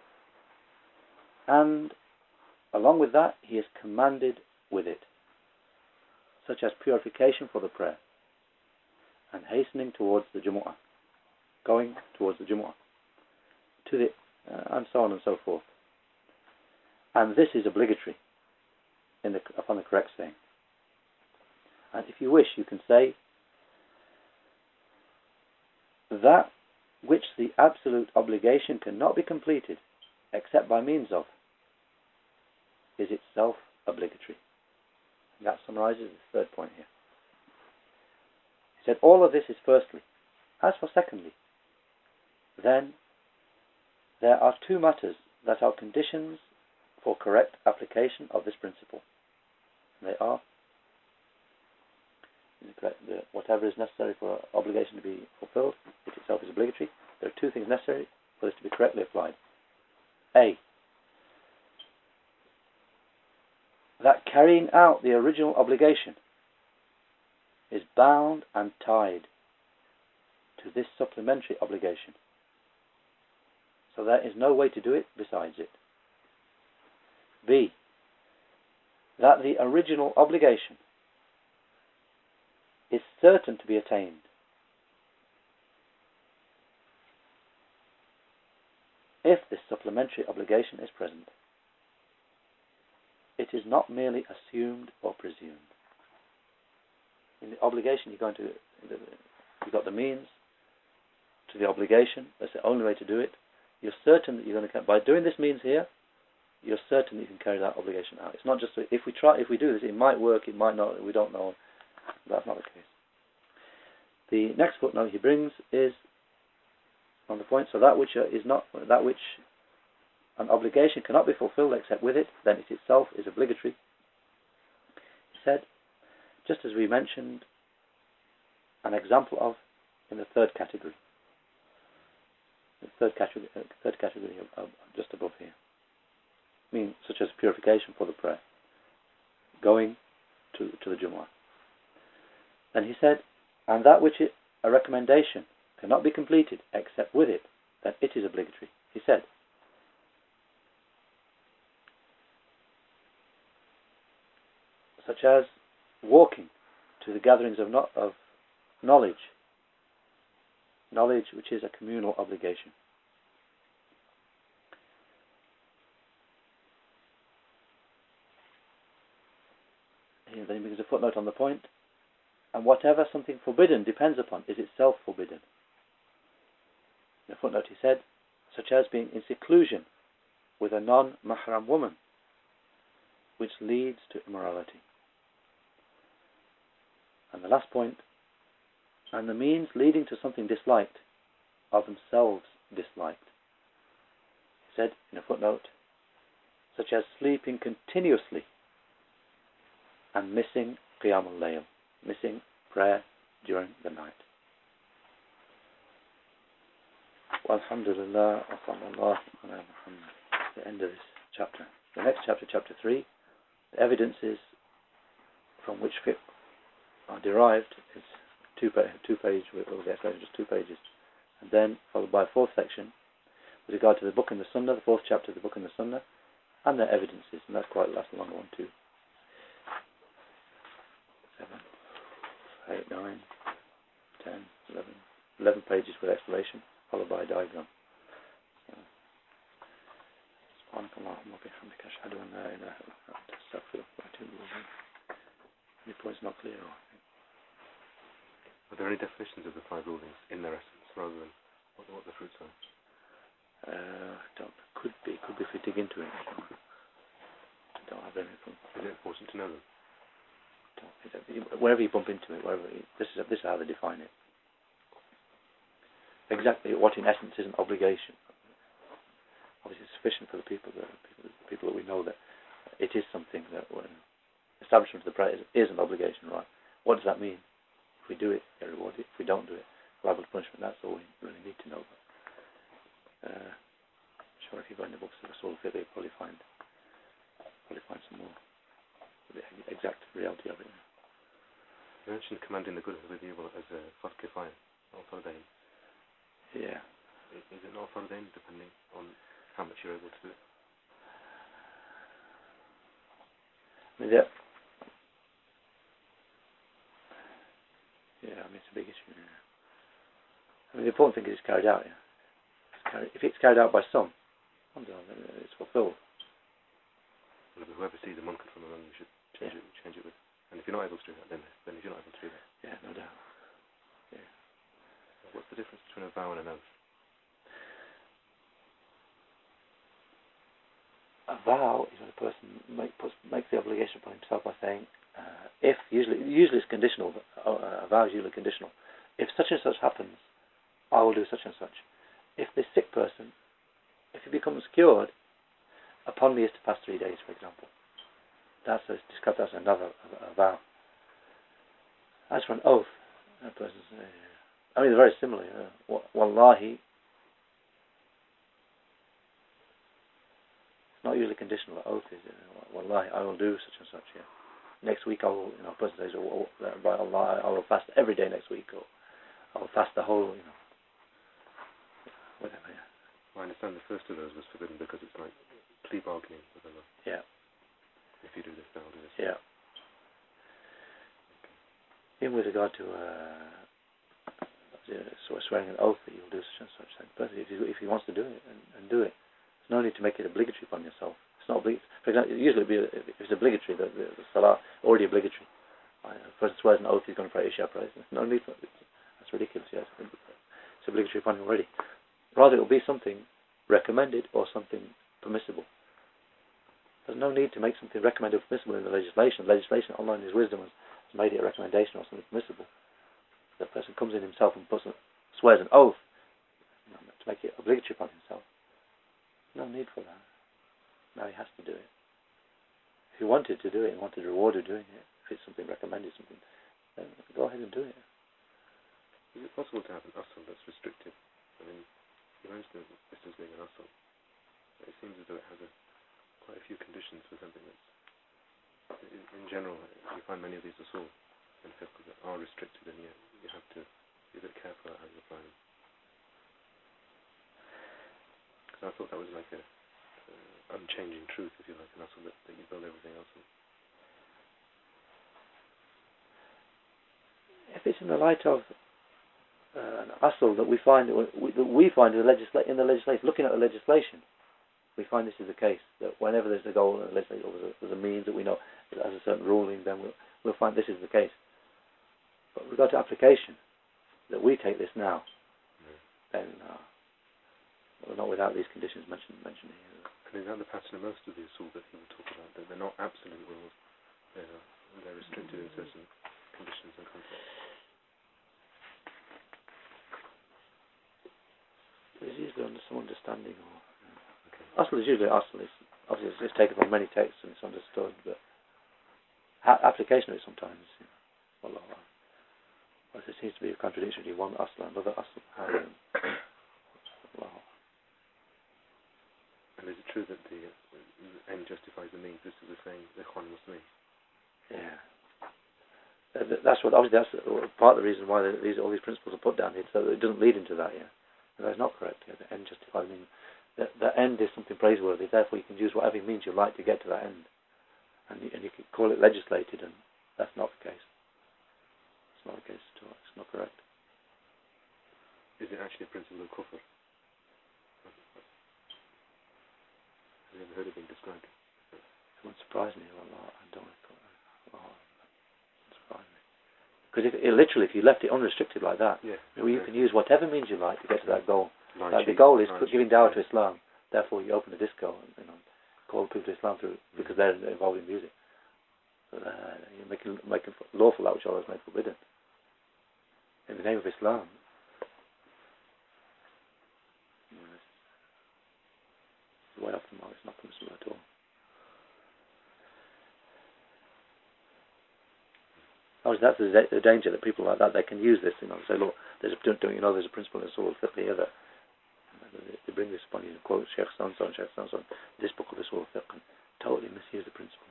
and along with that, he is commanded with it, such as purification for the prayer, and hastening towards the Jumu'ah, going towards the Jumu'ah, and so on and so forth. And this is obligatory upon the correct saying. And if you wish, you can say that which the absolute obligation cannot be completed except by means of is itself obligatory. And that summarizes the third point here. He said all of this is firstly. As for secondly, then there are two matters that are conditions for correct application of this principle. They are whatever is necessary for obligation to be fulfilled, it itself is obligatory. There are two things necessary for this to be correctly applied. A, that carrying out the original obligation is bound and tied to this supplementary obligation. So there is no way to do it besides it. B, that the original obligation is certain to be attained if this supplementary obligation is present. It is not merely assumed or presumed. In the obligation, you've got the means to the obligation. That's the only way to do it. You're certain that you're going to, by doing this means here, you're certain that you can carry that obligation out. It's not just if we do this, it might work, it might not. We don't know. That's not the case. The next footnote he brings is on the point. So that which an obligation cannot be fulfilled except with it, then it itself is obligatory. He said, just as we mentioned an example of in the third category. The third category just above here. I mean, such as purification for the prayer, going to the Jumu'ah. And he said, and that which a recommendation cannot be completed except with it, then it is obligatory. He said, such as walking to the gatherings of knowledge, which is a communal obligation. Then he brings a footnote on the point. And whatever something forbidden depends upon is itself forbidden. In the footnote he said, such as being in seclusion with a non-mahram woman, which leads to immorality. And the last point, and the means leading to something disliked are themselves disliked. He said in a footnote, such as sleeping continuously and missing Qiyam al-Layl, missing prayer during the night. Walhamdulillah wa sallallahu ala Muhammad. The end of this chapter. The next chapter, chapter 3, the evidences from which fiqh are derived is two page with all the explanations, just 2 pages. And then followed by a fourth section with regard to the book and the Sunnah, the fourth chapter of the book and the Sunnah, and their evidences. And that's that's a long one too. 7, 8, 9, 10, 11 pages with explanation, followed by a diagram. Any points not clear? Are there any definitions of the 5 rulings in their essence, rather than what the fruits are? Could be if we dig into it. I don't have anything. Is it important to know them? Wherever you bump into it, this is how they define it. Exactly what in essence is an obligation. Obviously, it's sufficient for the people that we know that it is something that when establishment of the prayer is an obligation, right? What does that mean? If we do it, they're rewarded. If we don't do it, liable to punishment. That's all we really need to know. Sure, if you go in the books of Usul al-Fiqh, you'll probably find some more the exact reality of it. You mentioned commanding the good of the evil as a fard kifaya, not fardain. Yeah. Is it not fardain, depending on how much you're able to do it? It's a big issue. Yeah. The important thing is it's carried out. Yeah. If it's carried out by some, it's fulfilled. Well, whoever sees a munkar from among you should change it with. And if you're not able to do that, then if you're not able to do that. Yeah, no doubt. Yeah. What's the difference between a vow and an oath? A vow is when a person makes the obligation upon himself by saying, if usually it's conditional. A vow is usually conditional. If such and such happens, I will do such and such. If this sick person, if he becomes cured, upon me is to pass 3 days, for example. That's described as another vow. As for an oath, a person's, they're very similar. Wallahi, it's not usually conditional. Oath is, wallahi, I will do such and such. Yeah. Next week I will, a person says, by Allah, I will fast every day next week, or I will fast the whole, whatever. Yeah. Well, I understand the first of those was forbidden because it's like plea bargaining with Allah. Yeah. If you do this, then I'll do this. Yeah. Okay. Even with regard to sort of swearing an oath that you'll do such and such thing. But if he wants to do it and do it, there's no need to make it obligatory upon yourself. It's not obligatory. For example, usually if it's obligatory, the salah already obligatory. A person swears an oath he's going to pray Isha prayer. No need for it. That's ridiculous. Yes, it's obligatory upon him already. Rather, it will be something recommended or something permissible. There's no need to make something recommended or permissible in the legislation. Allah in His wisdom has made it a recommendation or something permissible. The person comes in himself and swears an oath to make it obligatory upon himself. No need for that. Now he has to do it. If he wanted to do it and wanted the reward of doing it, if it's something recommended, then go ahead and do it. Is it possible to have an asl that's restricted? You mentioned this as being an asl. It seems as though it has quite a few conditions for something that's, in general, you find many of these usul in fiqh that are restricted, and you have to be a bit careful about how you apply them. Because I thought that was like a unchanging truth, if you like, an usul that you build everything else on. If it's in the light of an usul that we find in the legislation, looking at the legislation, we find this is the case, that whenever there's a goal in the legislation, or there's a means that we know it has a certain ruling, then we'll find this is the case. But with regard to application, that we take this now, then we're not without these conditions mentioned here. And is that the pattern of most of the usul that he will talk about, that they're not absolute rules, they're restricted in certain conditions and contexts? There's usually some understanding. Asl is usually asl. Obviously it's taken from many texts and it's understood, but application of it sometimes, there seems to be a contradiction between one asl and another asl. And is it true that the end justifies the means? This is the saying, the Ikhwan Muslimin. Yeah. That's part of the reason why all these principles are put down here, so that it doesn't lead into that. Yeah, and that's not correct. Yeah, the end justifies the means. The end is something praiseworthy. Therefore, you can use whatever means you like to get to that end, and you can call it legislated, and that's not the case. It's not the case at all. It's not correct. Is it actually a principle of kufr? Have you ever heard it being described? It won't surprise me. I don't. Surprise me. Because if you left it unrestricted like that, you can use whatever means you like to get to that goal. Like the goal is giving dawah to Islam. Therefore, you open a disco and call people to Islam through because they're involved in music. You're making lawful that which Allah has made forbidden. In the name of Islam. It's way off the mark. It's not permissible at all. That's the danger that people like that, they can use this, say, look, there's a principle in Usul al-Fiqh here that they bring this upon you, quote Sheikh so-and-so and Sheikh so-and-so, this book of Usul al-Fiqh, and totally misuse the principle.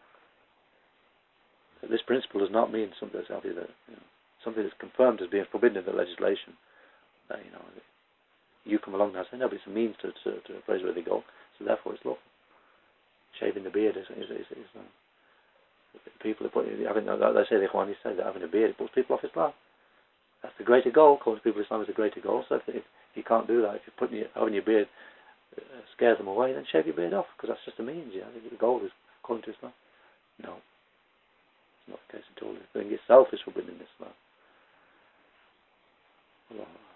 So this principle does not mean something that's something that's confirmed as being forbidden in the legislation. That, you come along and say, no, but it's a means to a praiseworthy goal, so therefore it's lawful. Shaving the beard is people are putting, they say the Ikhwanis say that having a beard puts people off Islam. That's the greater goal. According to people, Islam is the greater goal. So if you can't do that, if you're having your beard scares them away, then shave your beard off, because that's just a means. The goal is according to Islam. No, it's not the case at all. The thing itself is forbidden in Islam. Allah.